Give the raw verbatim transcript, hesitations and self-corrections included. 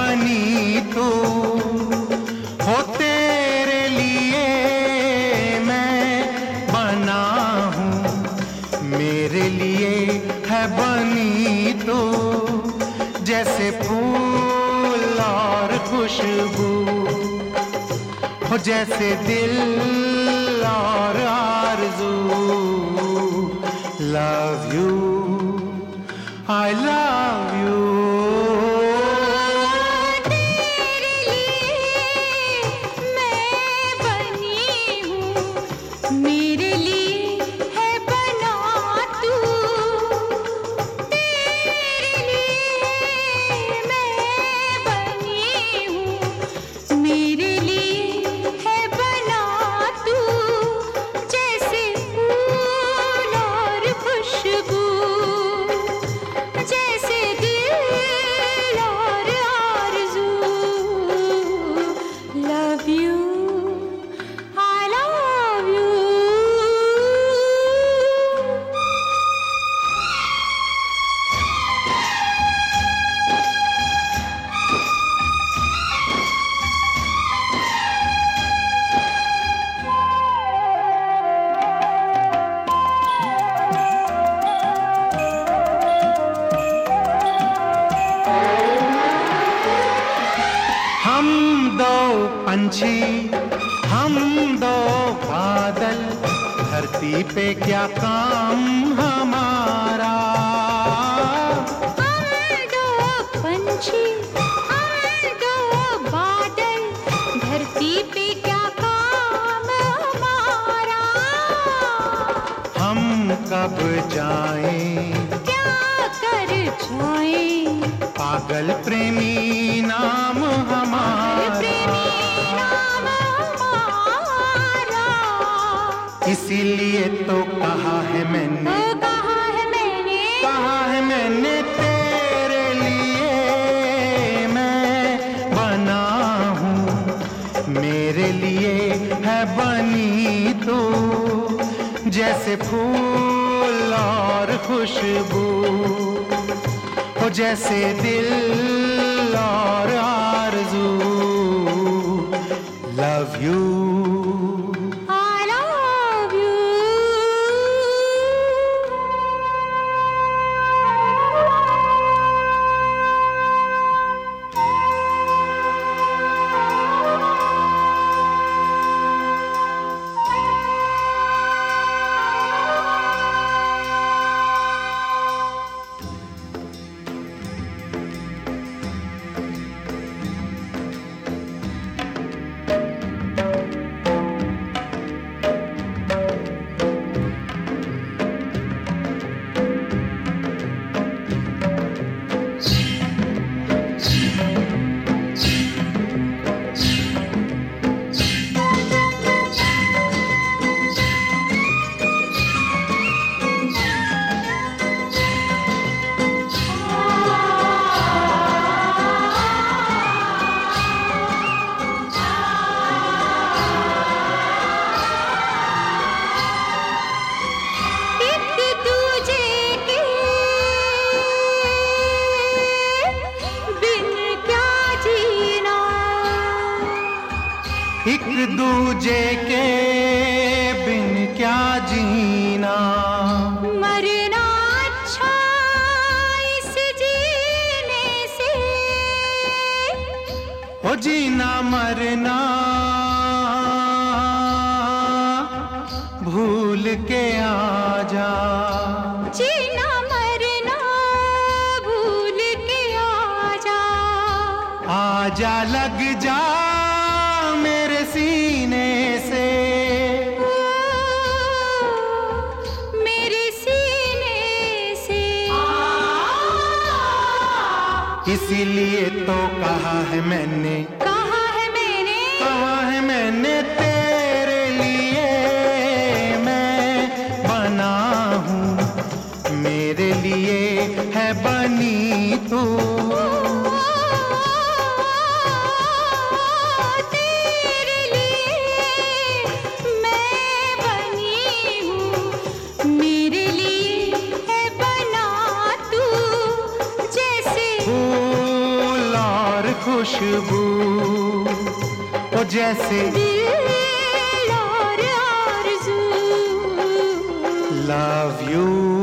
बनी तू, हो तेरे लिए मैं बना हूँ, मेरे लिए है बनी तू, जैसे फूल और खुशबू, हो जैसे दिल और आरज़ू। Love you, I love you। तेरे लिए मैं बनी हूँ, मेरे लिए है बना तू, तेरे लिए मैं बनी हूँ, मेरे लिए है बना तू, जैसे फूल और खुशबू, जैसे दिल और आरज़ू। Love you, I love you। हम दो पंछी, हम दो बादल, धरती पे क्या काम हमारा। हम दो पंछी, हम दो बादल, धरती पे क्या काम हमारा। हम कब जाएं, क्या कर जाएं, पागल प्रेमी नाम हमारा, प्रेमी नाम हमारा। इसीलिए तो कहा है मैंने, ओ कहा है मैंने, कहा है मैंने तेरे लिए मैं बना हूँ, मेरे लिए है बनी तू, जैसे फूल और खुशबू, हो जैसे दिल और आरज़ू। Love you, I love you। एक दूजे के बिन क्या जीना, मरना अच्छा इस जीने से, हो जीना मरना भूल के आ जा, जीना मरना भूल के आ जा, आजा लग जा मेरे सीने से, मेरे सीने से। इसीलिए तो कहा है मैंने, कहा है मैंने, कहा है मैंने तेरे लिए मैं बना हूँ, मेरे लिए है बनी तू, तेरे लिए मैं बनी हूँ, मेरे लिए है बना तू, जैसे फूल और खुशबू, ओ जैसे दिल और आरज़ू। Love you